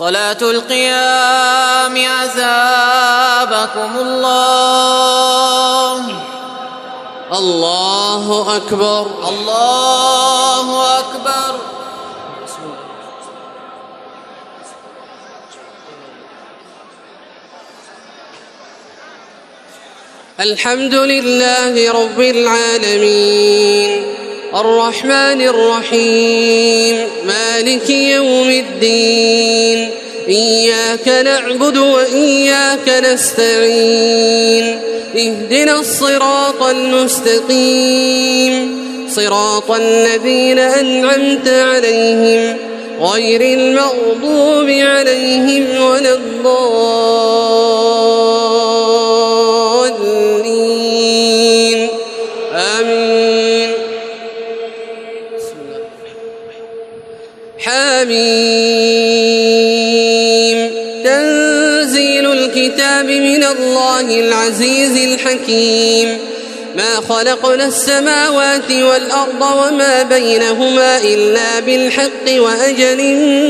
صلاة القيام عذابكم الله. الله أكبر الله أكبر. الحمد لله رب العالمين الرحمن الرحيم مالك يوم الدين إياك نعبد وإياك نستعين اهدنا الصراط المستقيم صراط الذين أنعمت عليهم غير المغضوب عليهم ولا الضالين آمين. حميم. تنزيل الكتاب من الله العزيز الحكيم. ما خلقنا السماوات والأرض وما بينهما إلا بالحق وأجل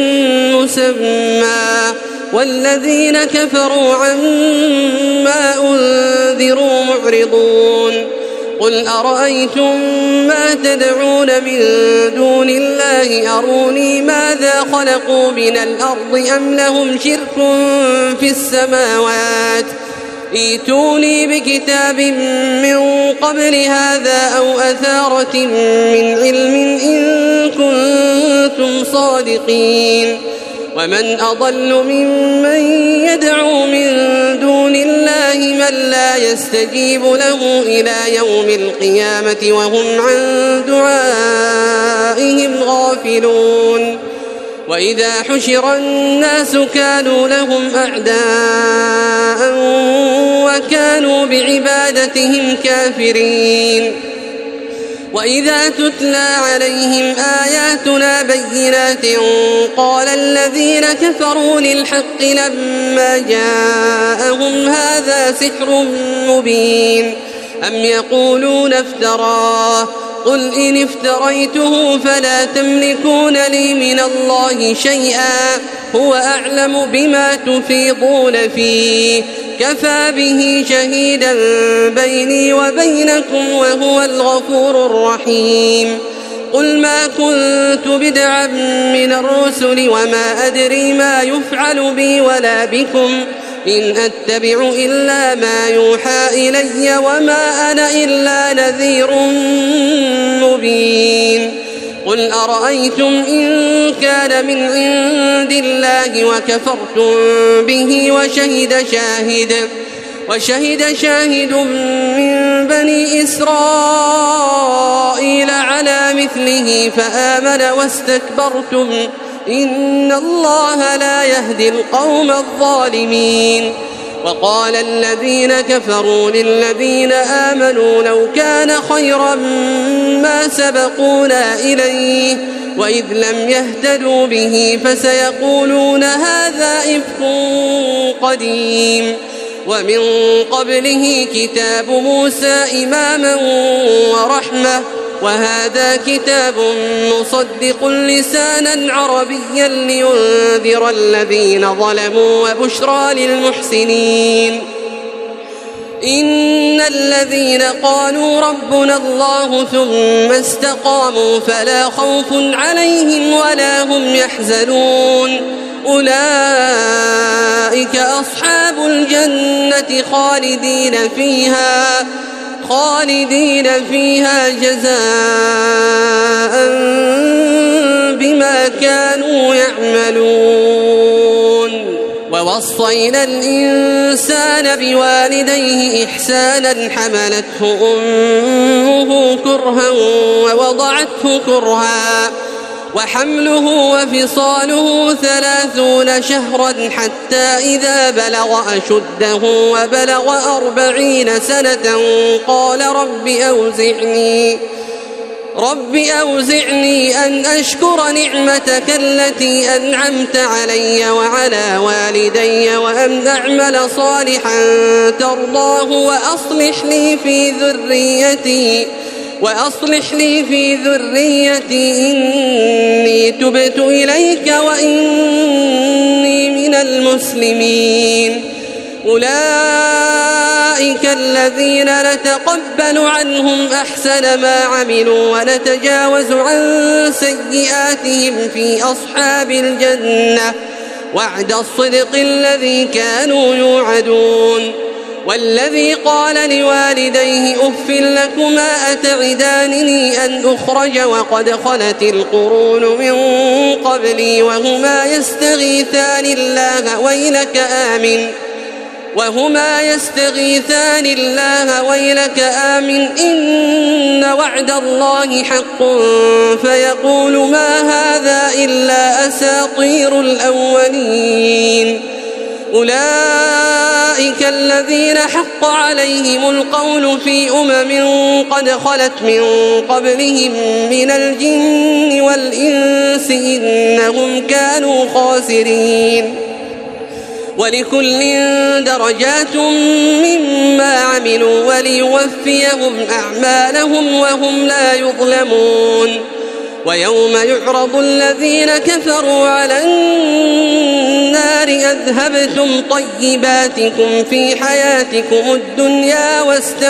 مسمى والذين كفروا عما أنذروا معرضون. قل أرأيتم ما تدعون من دون الله أروني ماذا خلقوا من الأرض أم لهم شرك في السماوات ائتوني بكتاب من قبل هذا أو أثارة من علم إن كنتم صادقين. ومن أضل ممن يدعو من دون الله من لا يستجيب له إلى يوم القيامة وهم عن دعائهم غافلون. وإذا حشر الناس كانوا لهم أعداء وكانوا بعبادتهم كافرين. وإذا تتلى عليهم آياتنا بينات قال الذين كفروا للحق لما جاءهم هذا سحر مبين أم يقولون افتراه قل إن افتريته فلا تملكون لي من الله شيئا هو أعلم بما تفيضون فيه كفى به شهيدا بيني وبينكم وهو الغفور الرحيم. قل ما كنت بدعا من الرسل وما أدري ما يفعل بي ولا بكم إن أتبع إلا ما يوحى إلي وما أنا إلا نذير مبين. قل أرأيتم إن كان من عند الله وكفرتم به وشهد شاهد من بني إسرائيل على مثله فآمن واستكبرتم إن الله لا يهدي القوم الظالمين. وقال الذين كفروا للذين آمنوا لو كان خيرا ما سبقونا إليه وإذ لم يهتدوا به فسيقولون هذا إفك قديم. ومن قبله كتاب موسى إماما ورحمة وهذا كتاب مصدق لسانا عربيا لينذر الذين ظلموا وبشرى للمحسنين. إن الذين قالوا ربنا الله ثم استقاموا فلا خوف عليهم ولا هم يحزنون أولئك أصحاب الجنة خالدين فيها جزاء بما كانوا يعملون. ووصينا الإنسان بوالديه إحسانا حملته أمه كرها ووضعته كرها وحمله وفصاله 30 شهرا حتى إذا بلغ أشده وبلغ 40 سنة قال رب أوزعني أن أشكر نعمتك التي أنعمت علي وعلى والدي وأن أعمل صالحا ترضاه وأصلح لي في ذريتي إني تبت إليك وإني المسلمين. أولئك الذين نتقبل عنهم أحسن ما عملوا ونتجاوز عن سيئاتهم في أصحاب الجنة وعد الصدق الذي كانوا يوعدون. والذي قال لوالديه أف لكما أتعدانني أن أخرج وقد خلت القرون من قبلي وهما يستغيثان الله ويلك آمن إن وعد الله حق فيقول ما هذا إلا أساطير الأولين. أولئك الذين حق عليهم القول في قد خلت من قبلهم من الجن والإنس إنهم كانوا خاسرين. ولكل درجات مما عملوا وليوفيهم أعمالهم وهم لا يظلمون. ويوم يعرض الذين كفروا على النار أذهبتم طيباتكم في حياتكم الدنيا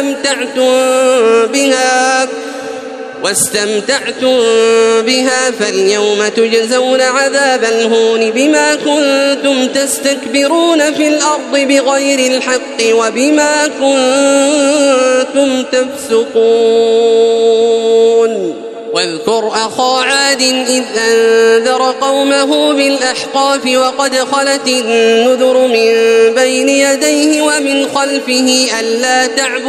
واستمتعتم بها فاليوم تجزون عذاب الهون بما كنتم تستكبرون في الأرض بغير الحق وبما كنتم تفسقون. واذكر أخا عاد إذ أنذر قومه بالأحقاف وقد خلت النذر من بين يديه ومن خلفه ألا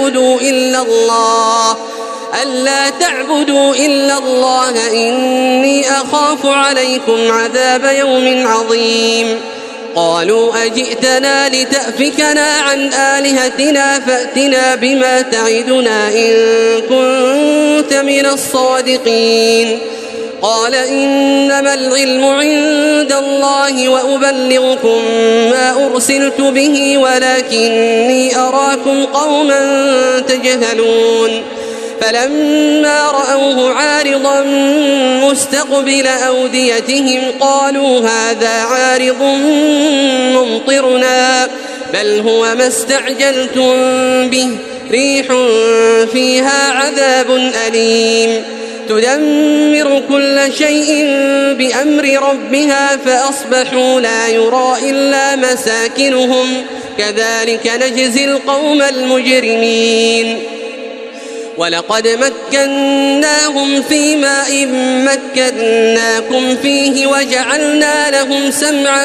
تعبدوا إلا الله إني أخاف عليكم عذاب يوم عظيم. قالوا أجئتنا لتأفكنا عن آلهتنا فأتنا بما تعدنا إن كنت من الصادقين. قال إنما العلم عند الله وأبلغكم ما أرسلت به ولكني أراكم قوما تجهلون. فلما رأوه عارضا مستقبل أوديتهم قالوا هذا عارض ممطرنا بل هو ما استعجلتم به ريح فيها عذاب أليم تدمر كل شيء بأمر ربها فأصبحوا لا يرى إلا مساكنهم كذلك نجزي القوم المجرمين. ولقد مكناهم في ماء مكناكم فيه وجعلنا لهم سمعا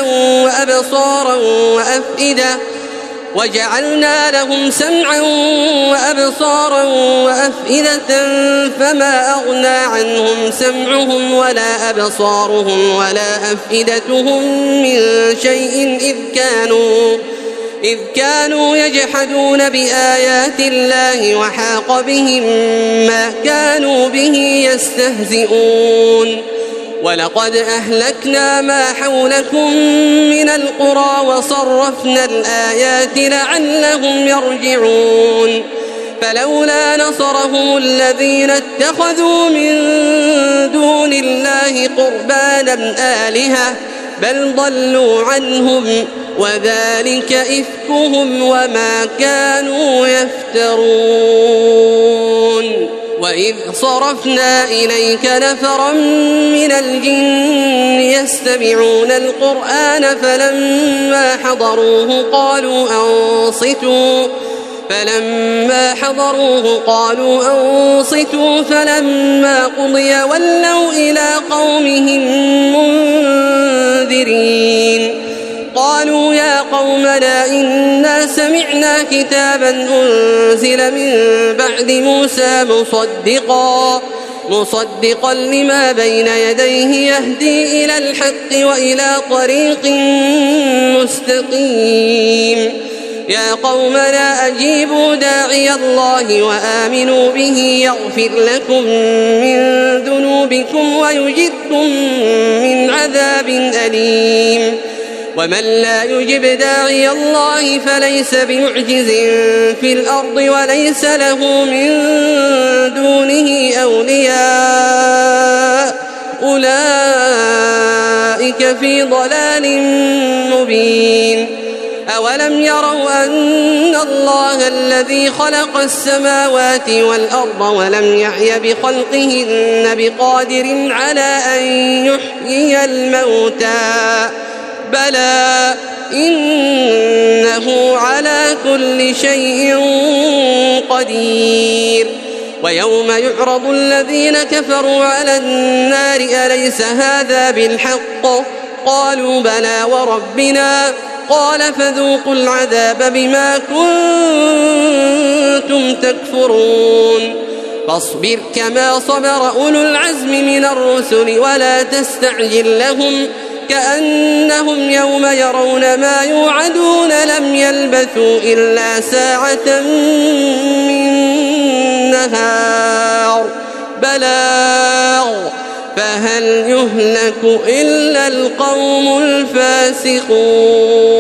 وأبصارا وأفئدة فما أغنى عنهم سمعهم ولا أبصارهم ولا أفئدتهم من شيء إذ كانوا يجحدون بآيات الله وحاق بهم ما كانوا به يستهزئون. ولقد أهلكنا ما حولكم من القرى وصرفنا الآيات لعلهم يرجعون. فلولا نصرهم الذين اتخذوا من دون الله قربانا آلهة بل ضلوا عنهم وذلك إفكهم وما كانوا يفترون. وإذ صرفنا إليك نفرا من الجن يستمعون القرآن فلما حضروه قالوا أنصتوا فلما قضي ولوا إلى قومهم منذرين. قالوا يا قومنا إنا سمعنا كتابا أنزل من بعد موسى مصدقا لما بين يديه يهدي إلى الحق وإلى طريق مستقيم. يا قومنا أجيبوا داعي الله وآمنوا به يغفر لكم من ذنوبكم ويجركم من عذاب أليم. ومن لا يجب داعي الله فليس بمعجز في الأرض وليس له من دونه أولياء أولئك في ضلال مبين. مبين أولم يروا أن الله الذي خلق السماوات والأرض ولم يعي بخلقهن بقادر على أن يحيي الموتى بلى إنه على كل شيء قدير ويوم يعرض الذين كفروا على النار أليس هذا بالحق قالوا بلى وربنا قال فذوقوا العذاب بما كنتم تكفرون فاصبر كما صبر أولو العزم من الرسل ولا تستعجل لهم كأنهم يوم يرون ما يوعدون لم يلبثوا إلا ساعة من نهار بلاغ فهل يهلك إلا القوم الفاسقون